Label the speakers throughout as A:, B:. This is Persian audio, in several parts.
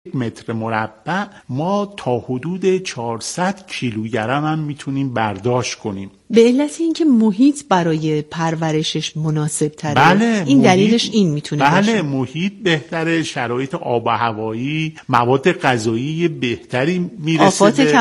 A: متر مربع ما تا حدود 400 کیلوگرم هم میتونیم برداشت کنیم.
B: به علت اینکه محیط برای پرورشش مناسب تره.
A: بله،
B: این دلیلش این میتونه باشه.
A: بله، محیط بهتره، شرایط آب و هوایی، مواد غذایی بهتری میرسه،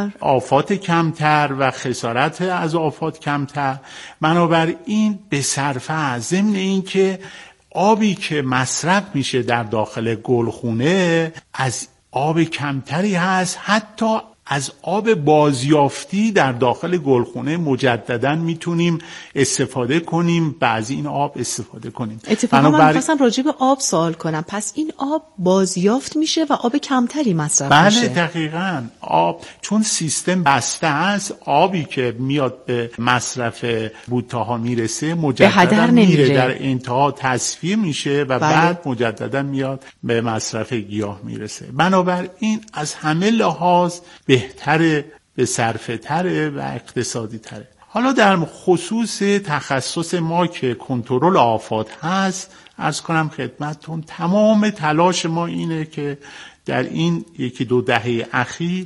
A: آفات کمتر و خسارت از آفات کمتر. بنابراین به صرفه ضمن اینکه آبی که مصرف میشه در داخل گلخونه از آب کمتری هست، حتی از آب بازیافتی در داخل گلخونه مجددا میتونیم استفاده کنیم و از این آب استفاده کنیم.
B: اتفاقا من خواستم راجع به آب سوال کنم. پس این آب بازیافت میشه و آب کمتری مصرف میشه؟
A: بله دقیقاً. آب چون سیستم بسته است، آبی که میاد به مصرف بوته‌ها میرسه مجددا میره در انتها تصفیه میشه و بعد مجددا میاد به مصرف گیاه میرسه. بنابراین از همه لحاظ بهتره، به صرفه تره و اقتصادی تره. حالا در خصوص تخصص ما که کنترل آفات هست، عرض کنم خدمتتون تمام تلاش ما اینه که در این 1-2 دهه اخیر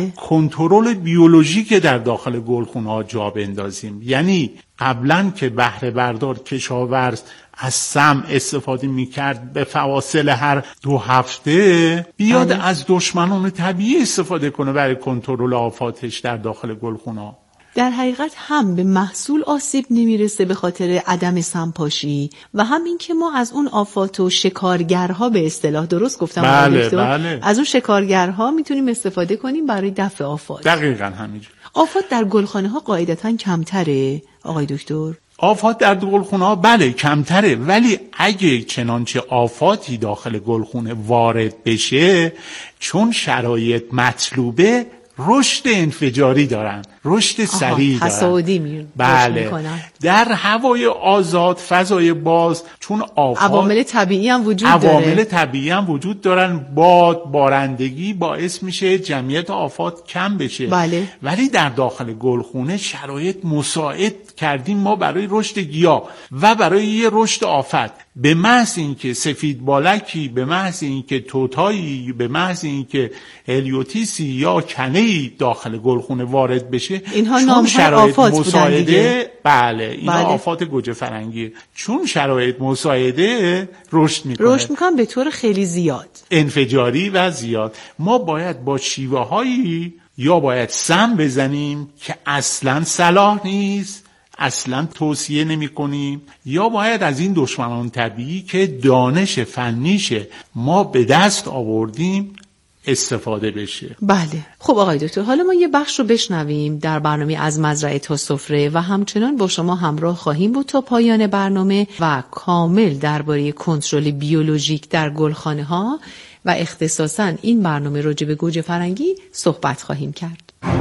A: کنترل بیولوژیک در داخل گلخونه‌ها جا بندازیم. یعنی قبلا که بهره بردار کشاورز از سم استفاده میکرد به فواصل هر 2 هفته، بیاد از دشمنان طبیعی استفاده کنه برای کنترل آفاتش در داخل گلخونه‌ها.
B: در حقیقت هم به محصول آسیب نمیرسه به خاطر عدم سمپاشی و هم این که ما از اون آفات و شکارگرها، به اصطلاح درست گفتم
A: بله.
B: از اون شکارگرها میتونیم استفاده کنیم برای دفع آفات.
A: دقیقاً همینجور.
B: آفات در گلخانه ها قاعدتاً کمتره آقای دکتر؟
A: آفات در گلخونه ها بله کمتره، ولی اگه چنانچه آفاتی داخل گلخونه وارد بشه، چون شرایط مطلوبه، رشد انفجاری دارن، رشد سریع دارن،
B: تصاعدی
A: میکنن. در هوای آزاد، فضای باز، چون
B: عوامل طبیعی هم وجود
A: دارن، باد، بارندگی باعث میشه جمعیت آفات کم بشه. ولی در داخل گلخونه شرایط مساعد کردیم ما برای رشد گیاه و برای یه رشد آفت. به محض اینکه سفید بالکی، به محض اینکه توتایی، به محض اینکه هلیوتیسی یا کنه‌ای داخل گلخونه وارد بشه،
B: اینها نام آفات بودن دیگه.
A: بله، اینا آفات گوجه فرنگی. چون شرایط مساعده رشد میکنن
B: به طور خیلی زیاد،
A: انفجاری و زیاد. ما باید با شیوه‌هایی یا باید سم بزنیم که اصلاً صلاح نیست، اصلا توصیه نمی کنیم، یا باید از این دشمنان طبیعی که دانش فنیشه ما به دست آوردیم استفاده بشه.
B: بله. خب آقای دکتر، حالا ما یه بخش رو بشنویم در برنامه از مزرعه تا سفره و همچنان با شما همراه خواهیم بود تا پایان برنامه و کامل درباره کنترل بیولوژیک در گلخانه ها و اختصاصاً این برنامه راجع به گوجه فرنگی صحبت خواهیم کرد.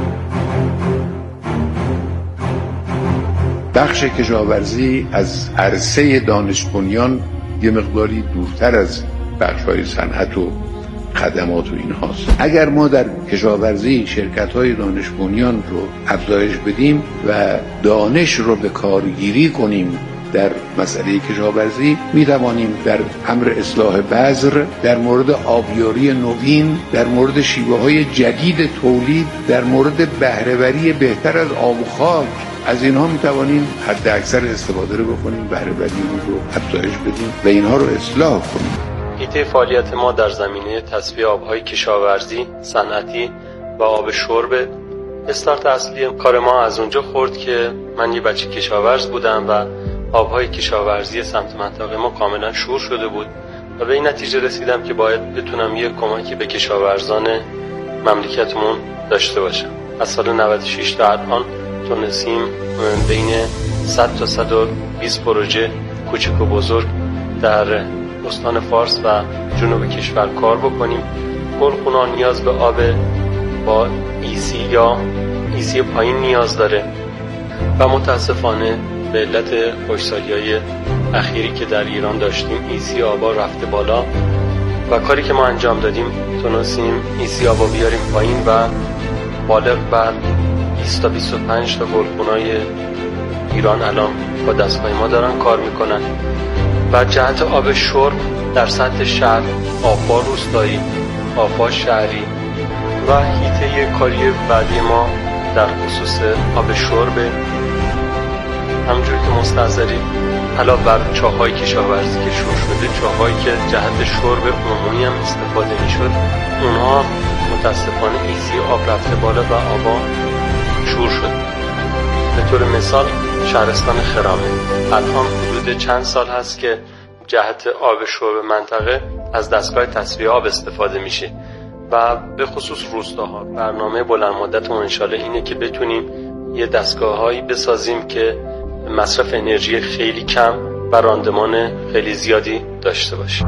C: بخش کشاورزی از عرصه دانش بنیان یه مقداری دورتر از بخش‌های صنعت و خدمات و اینهاست. اگر ما در کشاورزی شرکت‌های دانش بنیان رو افزایش بدیم و دانش رو به کارگیری کنیم در مسئله کشاورزی، می‌توانیم در امر اصلاح بذر، در مورد آبیاری نوین، در مورد شیوه‌های جدید تولید، در مورد بهره‌وری بهتر از آب و خاک، از اینها میتوانیم حد اکثر استفاده رو بکنیم، بهره وری رو افزایش بدیم و اینها رو اصلاح کنیم.
D: حیطه فعالیت ما در زمینه تصفیه آبهای کشاورزی، صنعتی و آب شرب. استارت اصلی کار ما از اونجا خورد که من یه بچه کشاورز بودم و آبهای کشاورزی سمت منطقه ما کاملا شور شده بود و به این نتیجه رسیدم که باید بتونم یه کمکی به کشاورزان مملکتمون داشته باشم. از سال 96 تا الان تونستیم بین 100 تا 120 پروژه کوچک و بزرگ در استان فارس و جنوب کشور کار بکنیم. گلخونه نیاز به آب با ایسی یا ایسی پایین نیاز داره و متاسفانه به علت خشکسالی‌های اخیری که در ایران داشتیم ایسی آبا رفته بالا و کاری که ما انجام دادیم تونستیم ایسی آبا بیاریم پایین و بالغ بر 20 تا 25 تا گلخونه‌های ایران الان با دستگاه ما دارن کار میکنن و جهت آب شرب در سطح شهر، آببار روستایی آفات شهری و حیطه کاری بعدی ما در خصوص آب شرب. همونجوری که مستحضرید علاوه بر چاه‌های کشاورزی که شور شده، چاه‌هایی که جهت شرب عمومی هم استفاده می‌شد، اونها متاسفانه ایزی آب رفته بالا و آبا شور شد. به طور مثال شهرستان خرامه الان حدود چند سال هست که جهت آب شرب منطقه از دستگاه تصفیه آب استفاده میشه و به خصوص روستاها. برنامه بلند مدتمون انشالله اینه که بتونیم یه دستگاه‌هایی بسازیم که مصرف انرژی خیلی کم و راندمان خیلی زیادی داشته باشه.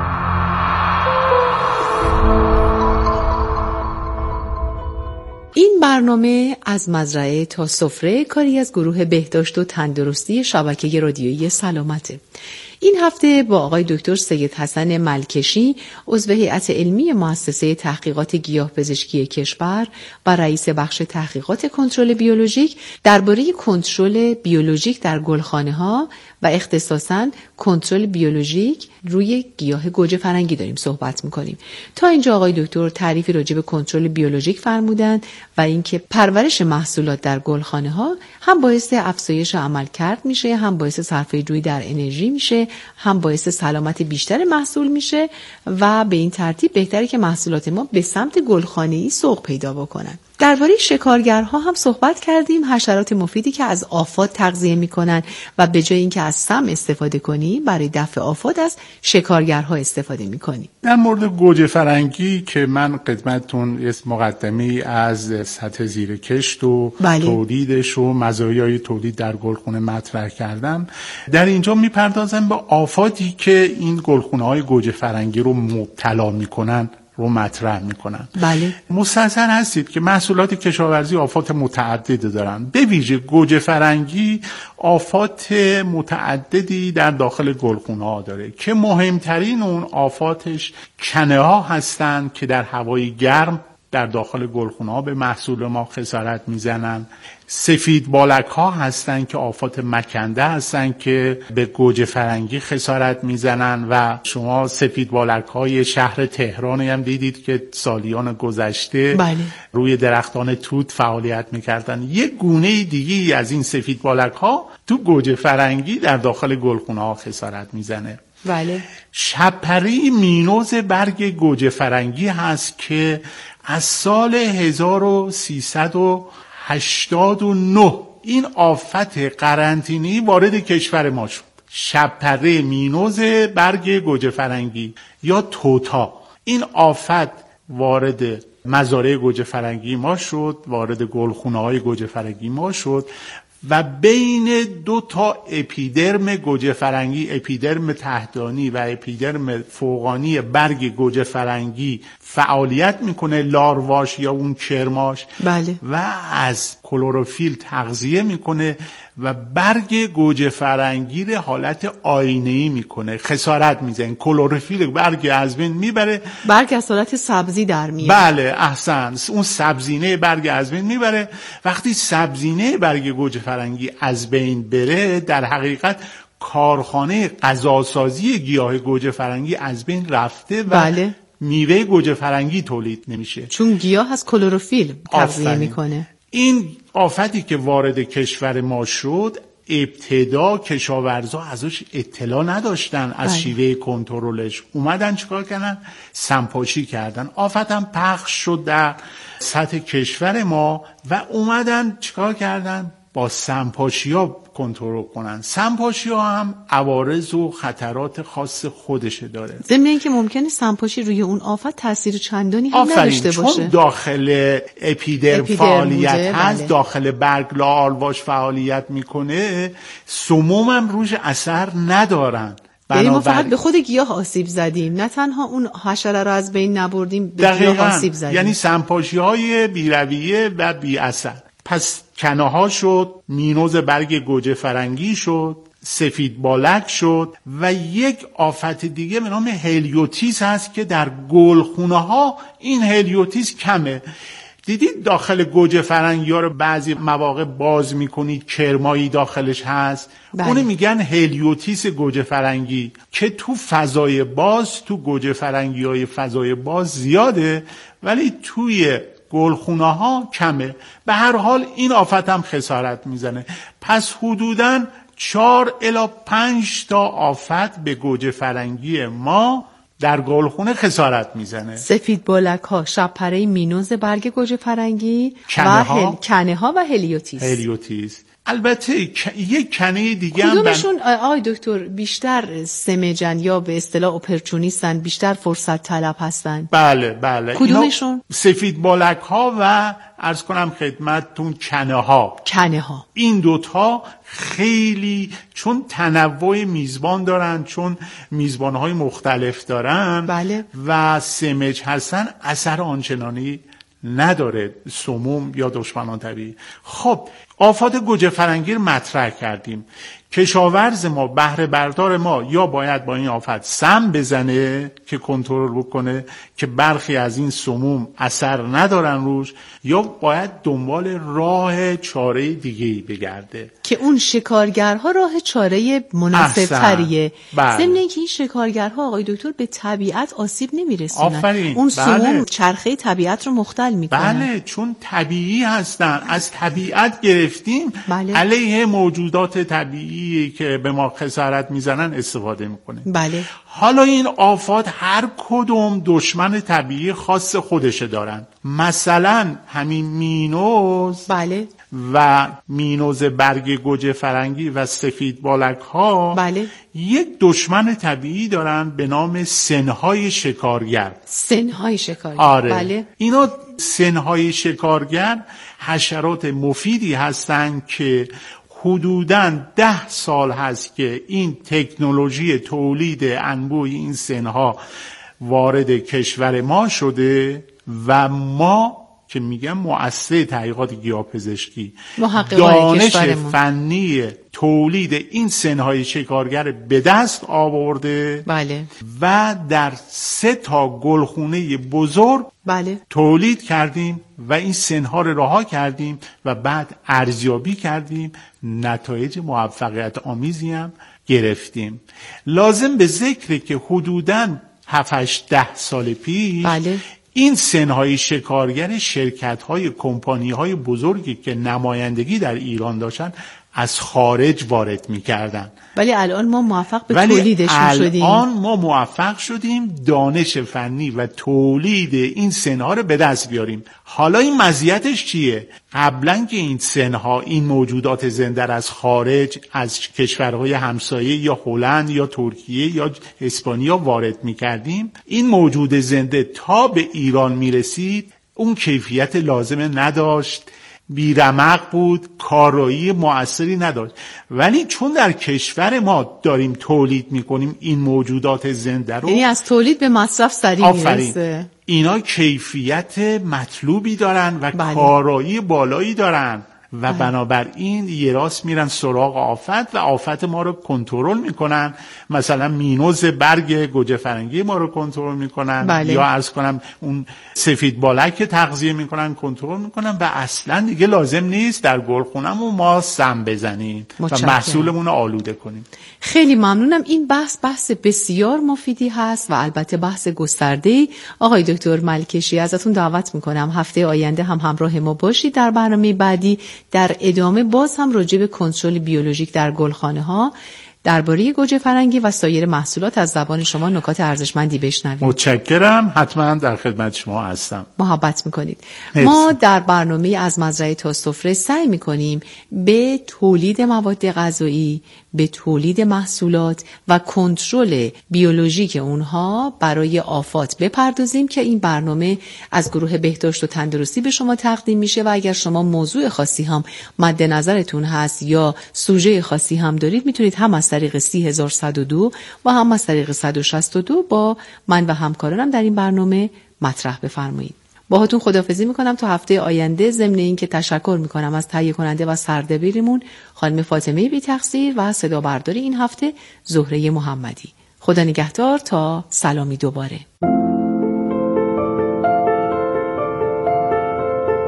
B: این برنامه از مزرعه تا سفره کاری از گروه بهداشت و تندرستی شبکه رادیویی سلامته. این هفته با آقای دکتر سید حسن ملکشی عضو هیئت علمی مؤسسه تحقیقات گیاهپزشکی کشور و رئیس بخش تحقیقات کنترل بیولوژیک درباره کنترل بیولوژیک در گلخانه‌ها و اختصاصاً کنترل بیولوژیک روی گیاه گوجه فرنگی داریم صحبت می‌کنیم. تا اینجا آقای دکتر تعریفی راجع به کنترل بیولوژیک فرمودند و اینکه پرورش محصولات در گلخانه‌ها هم باعث افزایش عملکرد میشه، هم باعث صرفه‌جویی در انرژی میشه، هم باعث سلامت بیشتر محصول میشه و به این ترتیب بهتره که محصولات ما به سمت گلخانه‌ای سوق پیدا بکنن. درباره شکارگرها هم صحبت کردیم، حشرات مفیدی که از آفات تغذیه میکنن و به جای اینکه از سم استفاده کنی برای دفع آفات از شکارگرها استفاده میکنی.
A: در مورد گوجه فرنگی که من خدمتتون یه مقدمه از سطح زیر کشت و تولیدش و مزایای تولید در گلخونه مطرح کردم، در اینجا میپردازم به آفاتی که این گلخونه‌های گوجه فرنگی رو مبتلا میکنن رو مطرح میکنن.
B: بله.
A: مستحضر هستید که محصولات کشاورزی آفات متعددی دارن. به ویژه گوجه فرنگی آفات متعددی در داخل گلخونه‌ها داره که مهمترین اون آفاتش کنه ها هستن که در هوای گرم در داخل گلخونه‌ها به محصول ما خسارت میزنن. سفید بالک ها هستن که آفات مکنده هستن که به گوجه فرنگی خسارت میزنن و شما سفید بالک های شهر تهران هم دیدید که سالیان گذشته روی درختان توت فعالیت میکردن. یک گونه دیگی از این سفید بالک ها تو گوجه فرنگی در داخل گلخونه ها خسارت میزنه.
B: بله.
A: شبپره مینوز برگ گوجه فرنگی هست که از سال 1389 این آفت قرنطینه‌ای وارد کشور ما شد. شبپره مینوز برگ گوجه فرنگی یا توتا، این آفت وارد مزارع گوجه فرنگی ما شد، وارد گلخونه‌های گوجه فرنگی ما شد و بین دو تا اپیدرم گوجه فرنگی، اپیدرم تحتانی و اپیدرم فوقانی برگ گوجه فرنگی فعالیت میکنه، لارواش یا اون کرماش.
B: بله.
A: و از کلروفیل تغذیه میکنه و برگ گوجه فرنگی رو حالت آینه‌ای میکنه، خسارت میزنه. کلروفیل برگ از بین میبره،
B: برگ از حالت سبزی در میاد.
A: بله احسن، اون سبزینه برگ از بین میبره. وقتی سبزینه برگ گوجه فرنگی از بین بره، در حقیقت کارخانه غذاسازی گیاه گوجه فرنگی از بین رفته و
B: بله.
A: میوه گوجه فرنگی تولید نمیشه،
B: چون گیاه از کلروفیل تغذیه میکنه.
A: این آفتی که وارد کشور ما شد، ابتدا کشاورزا ازش اطلاع نداشتن، از شیوه کنترلش. اومدن چیکار کردن؟ سمپاشی کردن. آفت هم پخش شد در سطح کشور ما و اومدن چیکار کردن؟ با سمپاشی ها کنترل کنن. سمپاشی ها هم عوارض و خطرات خاص خودشه داره.
B: ضمن اینکه ممکنه سمپاشی روی اون آفت تاثیر چندانی هم نداشته باشه.
A: چون داخل اپیدرم فعالیت هست، داخل برگ لاآلواش فعالیت میکنه، سموم هم روش اثر ندارن.
B: یعنی ما فقط به خود گیاه آسیب زدیم، نه تنها اون حشره رو از بین نبردیم، به گیاه آسیب زدیم.
A: یعنی سمپاشی های بی‌رویه و بی اثر. پس کنه ها شد، مینوز برگ گوجه فرنگی شد، سفید بالک شد و یک آفت دیگه به نام هلیوتیس هست که در گلخونه ها این هلیوتیس کمه. دیدید داخل گوجه فرنگی ها رو بعضی مواقع باز میکنید کرمایی داخلش هست؟
B: بله.
A: اون میگن هلیوتیس گوجه فرنگی که تو فضای باز، تو گوجه فرنگی های فضای باز زیاده ولی توی گلخونه ها کمه. به هر حال این آفت هم خسارت میزنه. پس حدوداً 4 الی 5 تا آفت به گوجه فرنگی ما در گلخونه خسارت میزنه.
B: سفید بالک ها، شبپره مینوز برگ گوجه فرنگی، کنه ها و هلیوتیس.
A: البته یک کنه دیگه هم
B: کدومشون آقای دکتر بیشتر سمجن یا به اصطلاح اپورتونیستن، بیشتر فرصت طلب هستن؟
A: بله.
B: کدومشون؟
A: سفید بالک ها و عرض کنم خدمتتون کنه ها. این دوتا خیلی چون تنوع میزبان دارن، چون میزبانهای مختلف دارن
B: بله.
A: و سمج هستن، اثر آنچنانی نداره، سموم یا دشمنان طبیعی. خب آفات گوجه فرنگی رو مطرح کردیم. کشاورز ما، بهره بردار ما یا باید با این آفت سم بزنه که کنترل بکنه که برخی از این سموم اثر ندارن روش، یا باید دنبال راه چاره دیگه‌ای بگرده
B: که اون شکارگرها راه چاره مناسب تریه. ضمن اینکه این شکارگرها آقای دکتر به طبیعت آسیب نمیرسونن، اون سموم چرخه طبیعت رو مختل میکنن.
A: بله، چون طبیعی هستن، از طبیعت گرفتیم.
B: بله.
A: علیه موجودات طبیعی که به ما خسارت میزنن استفاده میکنه.
B: بله.
A: حالا این آفات هر کدوم دشمن طبیعی خاص خودشه دارن. مثلا همین مینوز،
B: بله،
A: و مینوز برگ گوجه فرنگی و سفید بالک ها،
B: بله،
A: یک دشمن طبیعی دارن به نام سنهای شکارگر. آره.
B: بله.
A: اینا سنهای شکارگر حشرات مفیدی هستن که حدوداً 10 سال هست که این تکنولوژی تولید انبوه این سنها وارد کشور ما شده و ما که میگم مؤسسه تحقیقات گیاهپزشکی دانش فنی تولید این سنهای شکارگر به دست آورده.
B: بله.
A: و در 3 تا گلخونه بزرگ
B: بله
A: تولید کردیم و این سنها رو رها کردیم و بعد ارزیابی کردیم، نتایج موفقیت آمیزی هم گرفتیم. لازم به ذکره که حدوداً 7-10 سال پیش
B: بله
A: این سنهای شکارگر شرکت‌های کمپانی‌های بزرگی که نمایندگی در ایران داشتن از خارج وارد می‌کردن،
B: ولی الان ما موفق به تولیدشون شدیم.
A: الان ما موفق شدیم دانش فنی و تولید این سنها رو به دست بیاریم. حالا این مزیتش چیه؟ قبلا که این سنها، این موجودات زنده از خارج، از کشورهای همسایه یا هلند یا ترکیه یا اسپانیا وارد می‌کردیم، این موجود زنده تا به ایران می‌رسید اون کیفیت لازم نداشت، بیرمق بود، کارایی مؤثری نداشت. ولی چون در کشور ما داریم تولید میکنیم این موجودات زنده رو،
B: یعنی از تولید به مصرف سریع میرسه،
A: اینا کیفیت مطلوبی دارن و
B: بله.
A: کارایی بالایی دارن و بنابراین یه راست میرن سراغ آفت و آفت ما رو کنترل میکنن. مثلا مینوز برگ گوجه فرنگی ما رو کنترل میکنن،
B: بله.
A: یا عرض کنم اون سفید بالک تغذیه میکنن، کنترل میکنن و اصلا دیگه لازم نیست در گلخونمون ما سم بزنیم و محصولمون رو آلوده کنیم.
B: خیلی ممنونم. این بحث بسیار مفیدی هست و البته بحث گسترده‌ای. آقای دکتر ملکشی ازتون دعوت میکنم هفته آینده هم همراه ما باشید در برنامه بعدی. در ادامه باز هم راجع به کنترل بیولوژیک در گلخانه ها، درباره گوجه فرنگی و سایر محصولات از زبان شما نکات ارزشمندی بشنویم.
A: متشکرم، حتما در خدمت شما هستم.
B: محبت میکنید. ما در برنامه از مزرعه تا سفره سعی میکنیم به تولید مواد غذایی، به تولید محصولات و کنترل بیولوژیک اونها برای آفات بپردازیم که این برنامه از گروه بهداشت و تندرستی به شما تقدیم میشه و اگر شما موضوع خاصی هم مد نظرتون هست یا سوژه خاصی هم دارید میتونید هم از طریق 30102 و هم از طریق 162 با من و همکارانم در این برنامه مطرح بفرمایید. باهاتون خداحافظی میکنم تا هفته آینده. ضمن این که تشکر میکنم از تهیه کننده و سردبیرمون خانم فاطمه بی تقصیر و صدا بردار این هفته زهره محمدی. خدا نگهدار تا سلامی دوباره.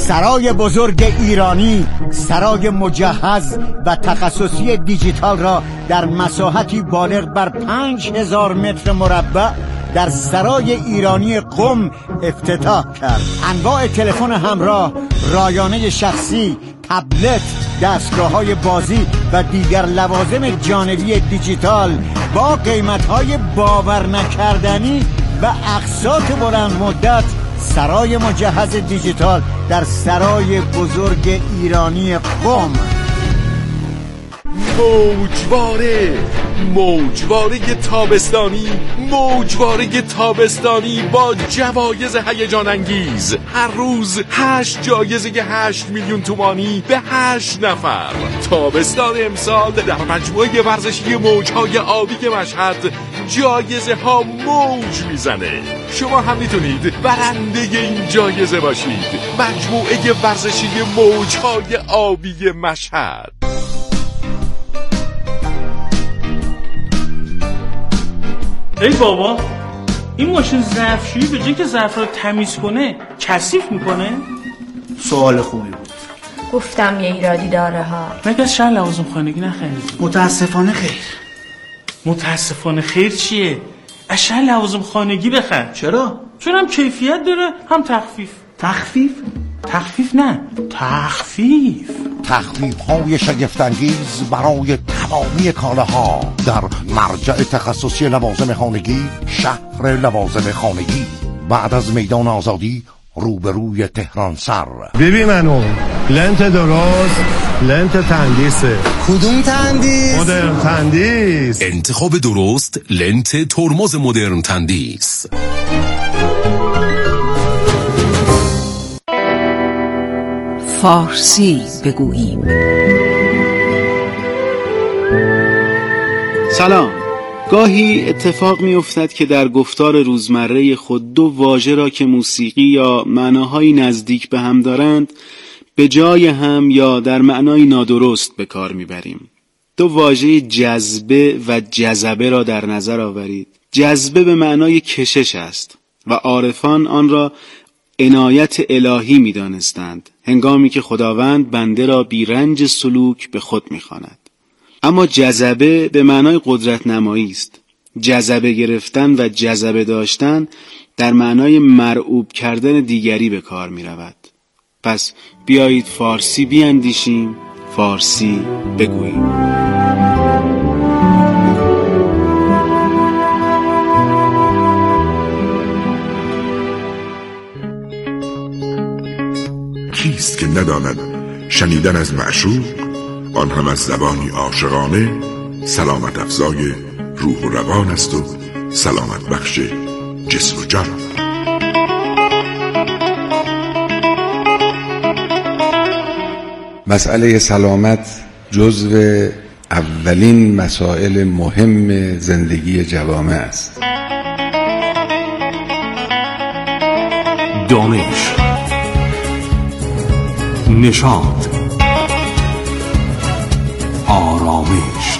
E: سرای بزرگ ایرانی سرای مجهز و تخصصی دیجیتال را در مساحتی بالغ بر 5000 متر مربع در سرای ایرانی قم افتتاح کرد. انواع تلفن همراه، رایانه شخصی، تبلت، دستگاه‌های بازی و دیگر لوازم جانبی دیجیتال با قیمت‌های باور نکردنی و اقساط بلند مدت. سرای مجهز دیجیتال در سرای بزرگ ایرانی قم.
F: موجواره تابستانی با جوایز هیجان انگیز. هر روز 8 جایزه 8 میلیون تومانی به 8 نفر. تابستان امسال در مجموعه ورزشی موجهای آبی مشهد جایزه ها موج میزنه. شما هم میتونید برنده این جایزه باشید. مجموعه ورزشی موجهای آبی مشهد.
G: ای بابا، این ماشین ظرفشویی به جای که ظرف رو تمیز کنه کثیف میکنه؟
H: سوال خوبی بود.
I: گفتم یه ایرادی داره ها.
G: مگه از شهر لوازم خانگی نخرید؟
H: متاسفانه خیر.
G: متاسفانه خیر چیه؟ از شهر لوازم خانگی بخر.
H: چرا؟
G: چون هم کیفیت داره هم تخفیف. تخفیف نه، تخفیف
J: های شگفت‌انگیز برای تمامی کالاها در مرجع تخصصی لوازم خانگی، شهر لوازم خانگی، بعد از میدان آزادی روبروی تهران سر.
K: ببین منو لنت درست، لنت تندیسه.
L: کدوم تندیس؟
K: مدرن تندیس.
M: انتخاب درست، لنت ترمز مدرن تندیس.
N: فارسی بگوییم.
O: سلام. گاهی اتفاق می افتد که در گفتار روزمره خود دو واژه را که موسیقی یا معناهایی نزدیک به هم دارند به جای هم یا در معنای نادرست به کار می بریم. دو واژه جذبه و جذبه را در نظر آورید. جذبه به معنای کشش است و عارفان آن را عنایت الهی می دانستند هنگامی که خداوند بنده را بی رنج سلوک به خود می خواند. اما جذبه به معنای قدرت نمایی است. جذبه گرفتن و جذبه داشتن در معنای مرعوب کردن دیگری به کار می رود. پس بیایید فارسی بیاندیشیم، فارسی بگوییم.
P: کیست که نداند شنیدن از معشوق، آن هم از زبانی عاشقانه، سلامت افزای روح و روان است و سلامت بخش جسم و جان.
Q: مسئله سلامت جزو اولین مسائل مهم زندگی جوامع است.
M: دانش، نشاط، آرامش.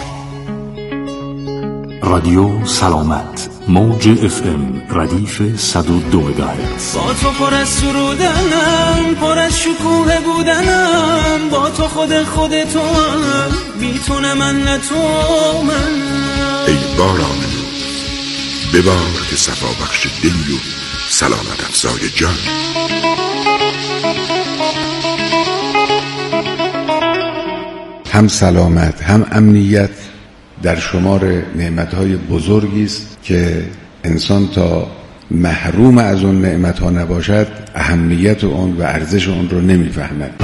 M: رادیو سلامت، موج FM ردیف 102 مگاهرتز.
R: با تو پر از سرودنم، پر از شکوه بودنم، با تو خودتو هم، بی تو نه من نه تو من.
P: ای باران ببار که صفا بخش دل و سلامت افزای جان.
Q: هم سلامت هم امنیت در شمار نعمتهای بزرگی است که انسان تا محروم از اون نعمتها نباشد اهمیت اون و ارزش اون رو نمیفهمد.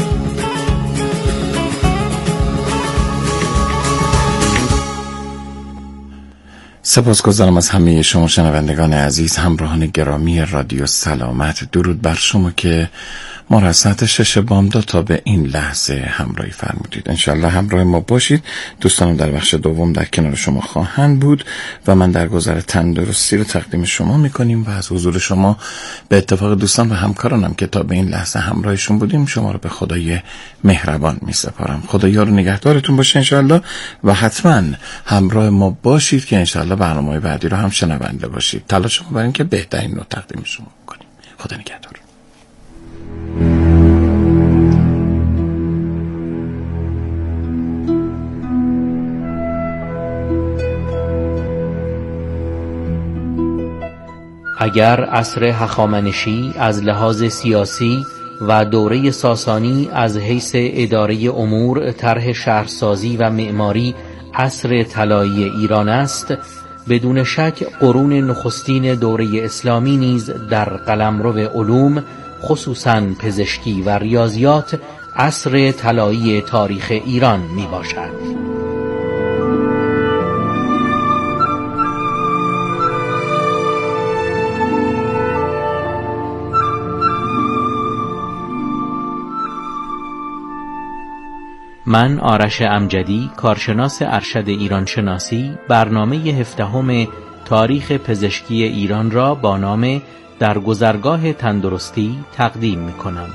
S: سپاسگزارم از همه شما شنوندگان عزیز، همراهان گرامی رادیو سلامت. درود بر شما که ما را از ساعت 6 بامداد تا به این لحظه همراهی فرمودید. انشالله همراه ما باشید. دوستانم در بخش دوم در کنار شما خواهند بود و من در گذر تندرستی رو تقدیم شما میکنیم و از حضور شما به اتفاق دوستان و همکارانم که تا به این لحظه همراهشون بودیم شما رو به خدای مهربان میسپارم. خدا یار و نگهدارتون باشه انشالله و حتما همراه ما باشید که انشالله برنامه‌های بعدی رو هم شنونده باشید. تلاش ما برای این که بهترین رو تقدیم شما کنیم. خدا نگهدار.
L: اگر عصر هخامنشی از لحاظ سیاسی و دوره ساسانی از حیث اداره امور، طرح شهرسازی و معماری عصر طلایی ایران است، بدون شک قرون نخستین دوره اسلامی نیز در قلمرو علوم، خصوصاً پزشکی و ریاضیات، عصر طلایی تاریخ ایران می باشد. من آرش امجدی، کارشناس ارشد ایرانشناسی، برنامه 17 تاریخ پزشکی ایران را با نام در گذرگاه تندرستی تقدیم می کنم.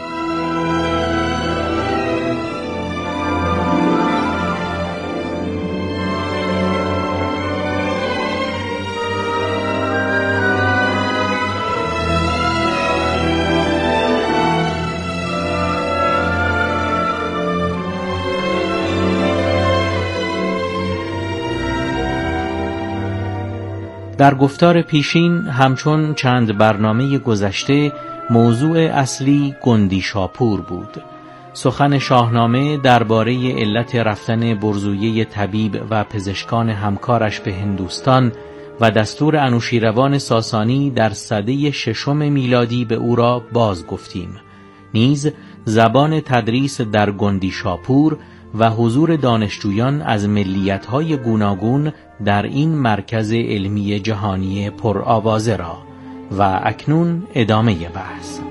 L: در گفتار پیشین همچون چند برنامه گذشته موضوع اصلی گندی شاپور بود. سخن شاهنامه درباره علت رفتن برزویه طبیب و پزشکان همکارش به هندوستان و دستور انوشیروان ساسانی در سده 6 میلادی به او را باز گفتیم. نیز زبان تدریس در گندی شاپور و حضور دانشجویان از ملیت‌های گوناگون در این مرکز علمی جهانی پرآوازه را و اکنون ادامه بحث.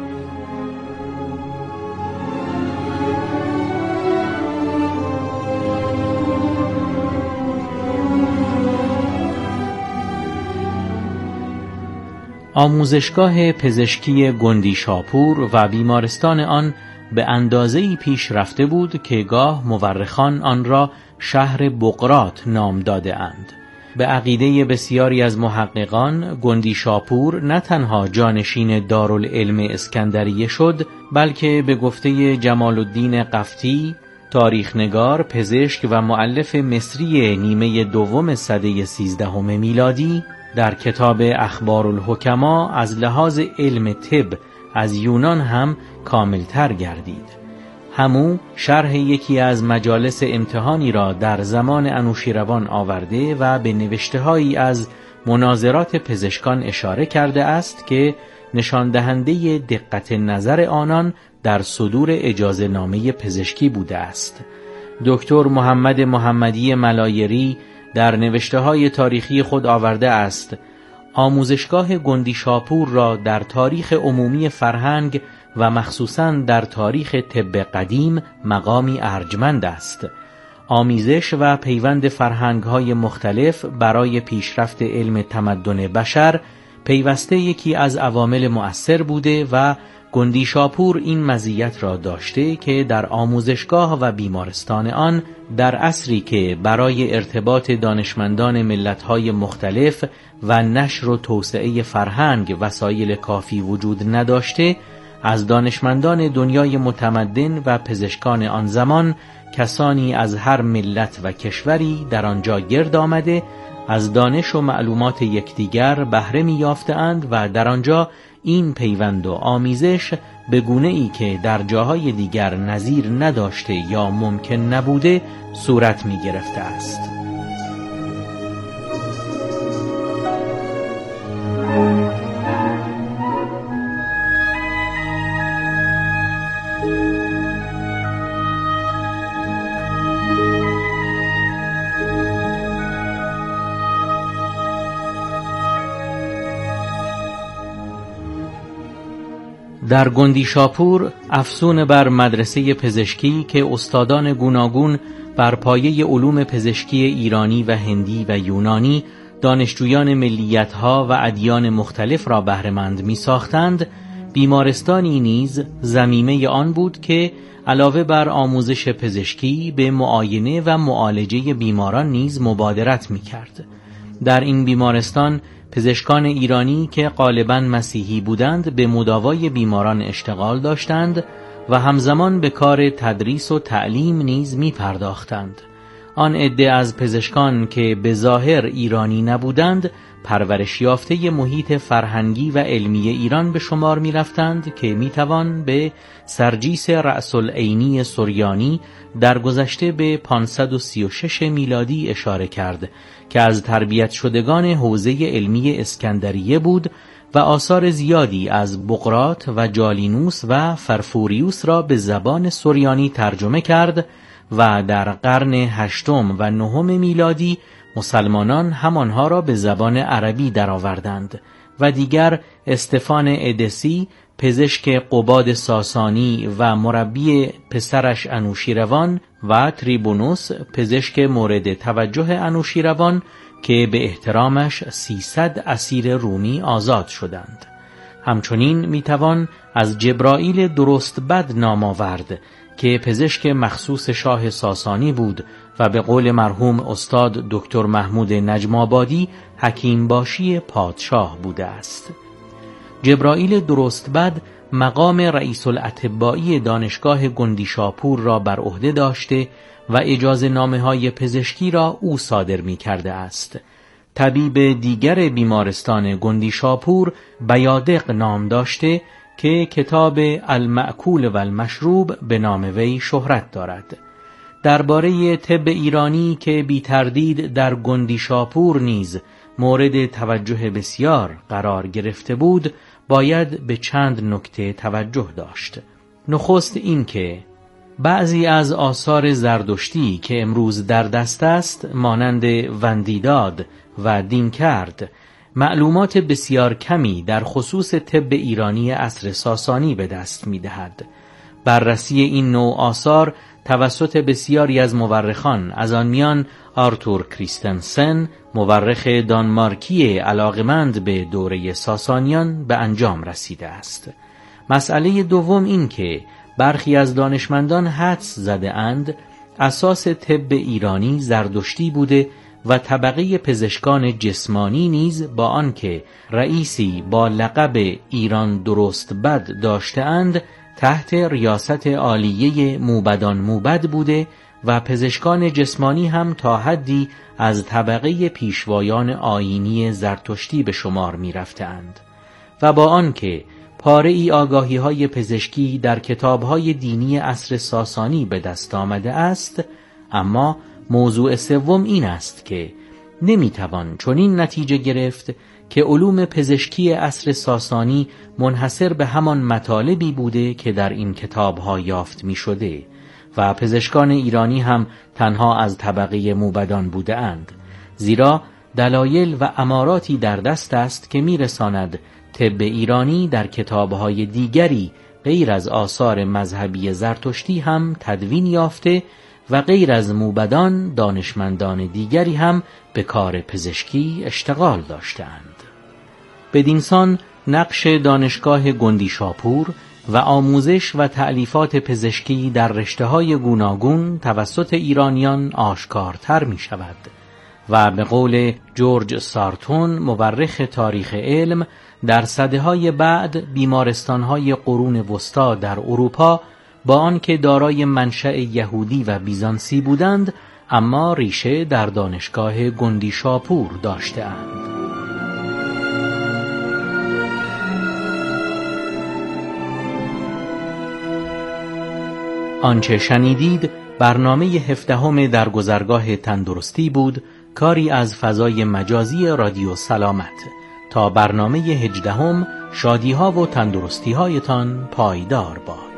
L: آموزشگاه پزشکی گندی شاپور و بیمارستان آن به اندازه‌ای پیش رفته بود که گاه مورخان آن را شهر بقراط نام داده اند. به عقیده بسیاری از محققان گندی شاپور نه تنها جانشین دارالعلم اسکندریه شد، بلکه به گفته جمال الدین قفطی، تاریخنگار، پزشک و مؤلف مصری نیمه دوم سده 13 میلادی، در کتاب اخبار الحکما از لحاظ علم طب از یونان هم کاملتر گردید. همو شرح یکی از مجالس امتحانی را در زمان انوشیروان آورده و به نوشته‌هایی از مناظرات پزشکان اشاره کرده است که نشان دهنده دقت نظر آنان در صدور اجازه نامه پزشکی بوده است. دکتر محمد محمدی ملایری در نوشته‌های تاریخی خود آورده است: آموزشگاه گندی شاپور را در تاریخ عمومی فرهنگ و مخصوصاً در تاریخ طب قدیم مقامی ارجمند است. آمیزش و پیوند فرهنگ‌های مختلف برای پیشرفت علم تمدن بشر پیوسته یکی از عوامل مؤثر بوده و گندی شاپور این مزیت را داشته که در آموزشگاه و بیمارستان آن در عصری که برای ارتباط دانشمندان ملت‌های مختلف و نشر و توسعه فرهنگ وسایل کافی وجود نداشته، از دانشمندان دنیای متمدن و پزشکان آن زمان کسانی از هر ملت و کشوری در آنجا گرد آمده از دانش و معلومات یکدیگر بهره یافتند و در آنجا این پیوند و آمیزش به گونه‌ای که در جاهای دیگر نظیر نداشته یا ممکن نبوده صورت می گرفته است. در گندی شاپور افسون بر مدرسه پزشکی که استادان گوناگون بر پایه علوم پزشکی ایرانی و هندی و یونانی دانشجویان ملیت‌ها و ادیان مختلف را بهره‌مند می‌ساختند، بیمارستانی نیز ضمیمه آن بود که علاوه بر آموزش پزشکی به معاینه و معالجه بیماران نیز مبادرت می‌کرد. در این بیمارستان پزشکان ایرانی که غالباً مسیحی بودند به مداوای بیماران اشتغال داشتند و همزمان به کار تدریس و تعلیم نیز می پرداختند. آن عده از پزشکان که به ظاهر ایرانی نبودند پرورش یافته محیط فرهنگی و علمی ایران به شمار می رفتند که می توان به سرجیس رأس العینی سریانی در گذشته به 536 میلادی اشاره کرد که از تربیت شدگان حوزه علمی اسکندریه بود و آثار زیادی از بقراط و جالینوس و فرفوریوس را به زبان سریانی ترجمه کرد و در قرن 8 و 9 میلادی مسلمانان همانها را به زبان عربی درآوردند و دیگر استفان ادسی، پزشک قباد ساسانی و مربی پسرش انوشیروان و تریبونوس، پزشک مورد توجه انوشیروان که به احترامش 300 اسیر رومی آزاد شدند. همچنین میتوان از جبرائیل درستبد نام آورد که پزشک مخصوص شاه ساسانی بود و به قول مرحوم استاد دکتر محمود نجم‌آبادی حکیم باشی پادشاه بوده است. جبرائیل درستبد مقام رئیس الاطبایی دانشگاه گندیشاپور را بر عهده داشته و اجازه نامه‌های پزشکی را او صادر می کرده است. طبیب دیگر بیمارستان گندیشاپور بیادق نام داشته که کتاب المأکول و المشروب به نام وی شهرت دارد. درباره طب ایرانی که بی تردید در گندیشاپور نیز مورد توجه بسیار قرار گرفته بود باید به چند نکته توجه داشت. نخست این که بعضی از آثار زردشتی که امروز در دست است مانند وندیداد و دینکرد معلومات بسیار کمی در خصوص طب ایرانی عصر ساسانی به دست می دهد. بررسی این نوع آثار توسط بسیاری از مورخان از آن میان آرتور کریستنسن، مورخ دانمارکی علاقمند به دوره ساسانیان، به انجام رسیده است. مسئله دوم این که برخی از دانشمندان حدس زده اند اساس طب ایرانی زردشتی بوده و طبقه پزشکان جسمانی نیز با آنکه رئیسی با لقب ایران درستبد داشته‌اند تحت ریاست عالیه موبدان موبد بوده و پزشکان جسمانی هم تا حدی از طبقه پیشوایان آیینی زرتشتی به شمار می رفتند و با آنکه پاره ای آگاهی های پزشکی در کتاب های دینی عصر ساسانی به دست آمده است، اما موضوع سوم این است که نمیتوان چنین نتیجه گرفت که علوم پزشکی عصر ساسانی منحصر به همان مطالبی بوده که در این کتاب‌ها یافت می‌شده و پزشکان ایرانی هم تنها از طبقه موبدان بوده اند، زیرا دلایل و اماراتی در دست است که می‌رساند طب ایرانی در کتاب‌های دیگری غیر از آثار مذهبی زرتشتی هم تدوین یافته و غیر از موبدان دانشمندان دیگری هم به کار پزشکی اشتغال داشتند. بدینسان نقش دانشگاه گندیشاپور و آموزش و تألیفات پزشکی در رشته‌های گوناگون توسط ایرانیان آشکارتر می شود و به قول جورج سارتون مورخ تاریخ علم در سده‌های بعد بیمارستان‌های قرون وسطی در اروپا با آنکه دارای منشأ یهودی و بیزانسی بودند اما ریشه در دانشگاه گندیشاپور داشته‌اند. آنچه شنیدید برنامه 17 در گذرگاه تندرستی بود، کاری از فضای مجازی رادیو سلامت. تا برنامه 18 شادی‌ها و تندرستی‌هایتان پایدار باد.